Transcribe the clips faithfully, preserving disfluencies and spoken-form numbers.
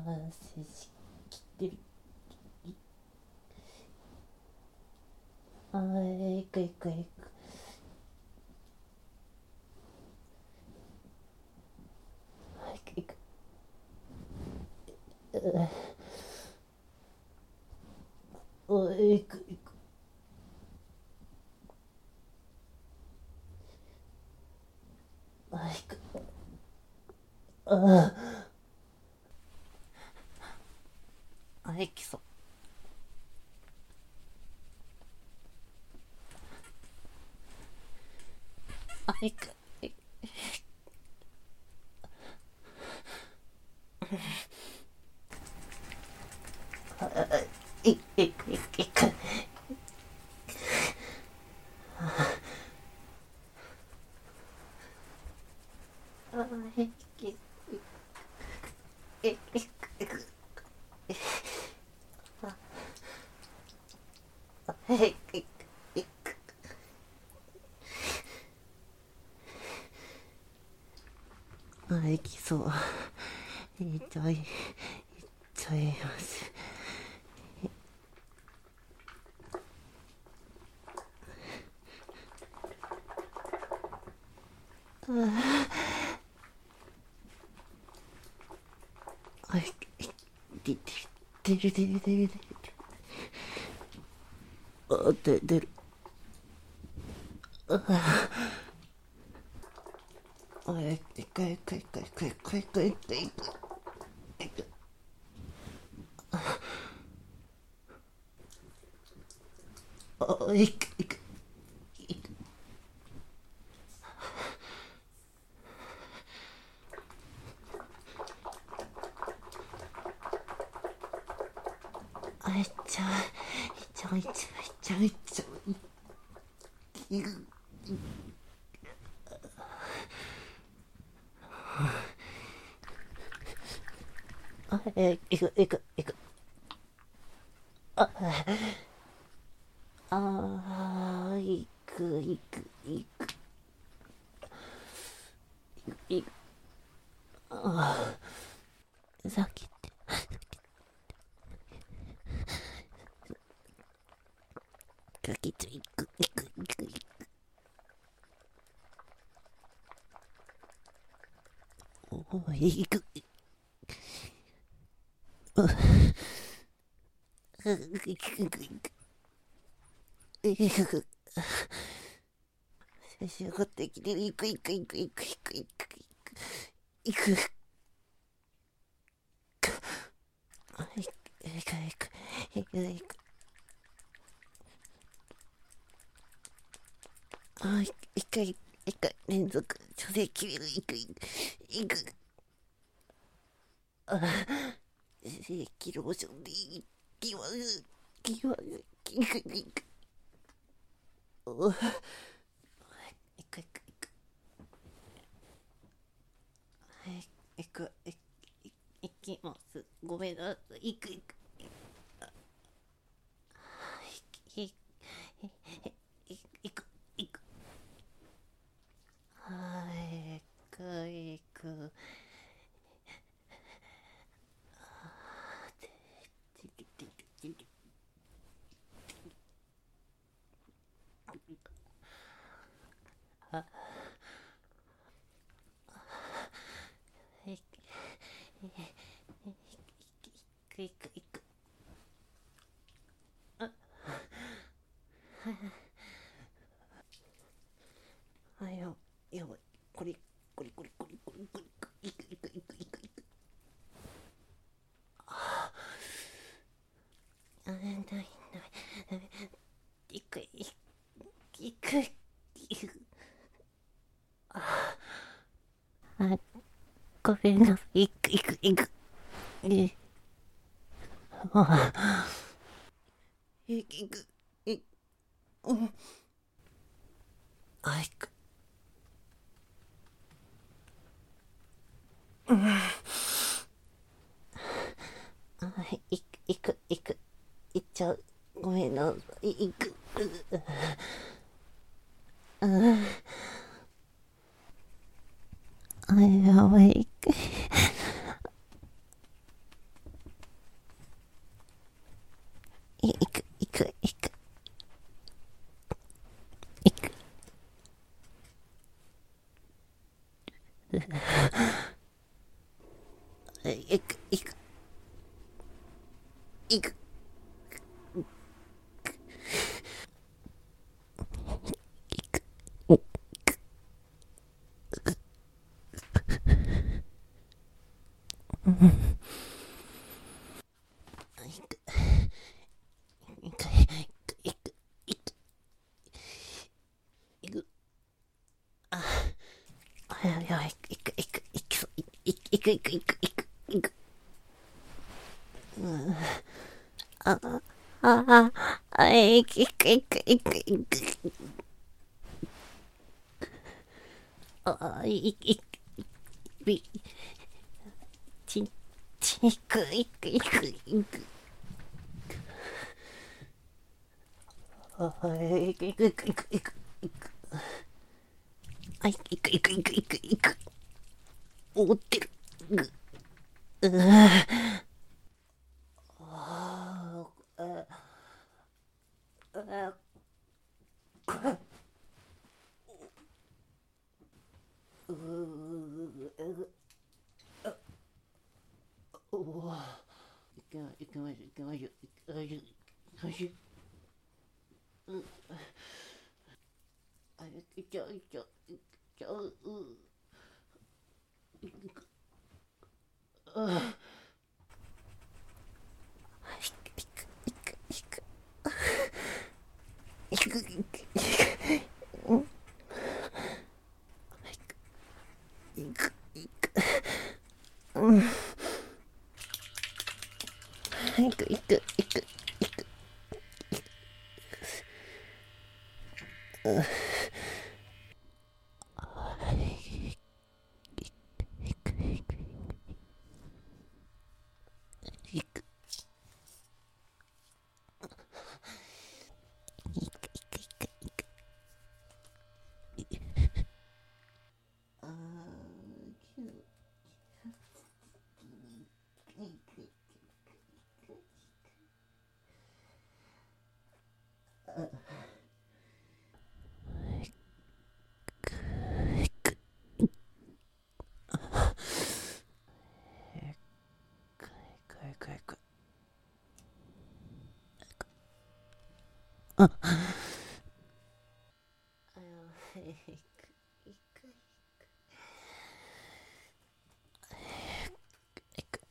接しきってる。あー、いくいくいく。あ、いくいく。おいくいく。あ、いく。ああ、いきそう。あ、いく。いく。いいくいくいく。あ、いくいくいくいく。あ、いくいくいく。あ、いきそう。いっちゃい、いっちゃいます。あ、いくいく。出る出る出る出る出る。あ、出る出る。あ、いくいくいくいくいくいくいくいくいく。いく。あ、いくいくいく。あ、いっちゃう。いっちゃういっちゃういっちゃういっちゃう。いく。あ、え、いくいくいく。あー、いくいくいくいく。さっきってさっきっていくいくいくいく。おい、いくいくいくいくいく。写真上がってきてる。いくいくいくいくいくいくいくいく。あ、いくいくいくいくいく。あ、いくいくいくいく。連続女性切れる。いくいくいく。あ、正規ローションでいきます。いきます。いくいく。おいくいくいく。はい、いくいくいきます。ごめんなさい。いくいくいくいくいく。はい、いくいく。いくいくいく。あ、やばいやばい。これこれこれこれこれこれ。いくいくいくいくいく。あ、ないないいくいくいくいく。あ、ごめんなさい。いくいくいく。え、あ、いくいくいく。うん。あ、いく。あ、いくいくいく。いっちゃう。ごめんなさい。いく。あ、やばい。 いくいくいくいやいや、いくいくいくいくいくいくいくいくいく。あああいくいくいくいくいく。あいくいくびちちいくいくいくいく。あいくいくいくいくいくいく。あいくいくいくいくいくいく。覆ってる。ぐうああああううおおいけまいけましょいけましょいけましょいけましょうあいけちゃういけちゃういけちゃうういくあいくいくいくいくいくいくいくうんいくいくうんいくいくいくいくうんいくあーきゅうああいくいくいく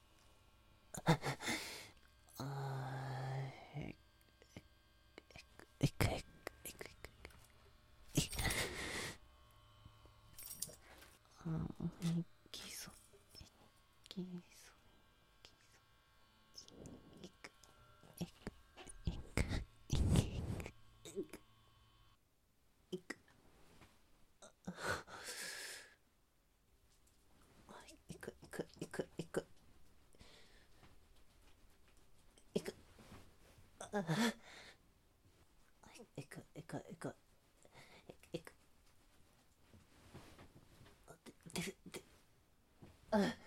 あーいくいくいくいくあーいきそういきそういくいくいくいくいくいくいくいくいくいくあいくいくいくいくででであ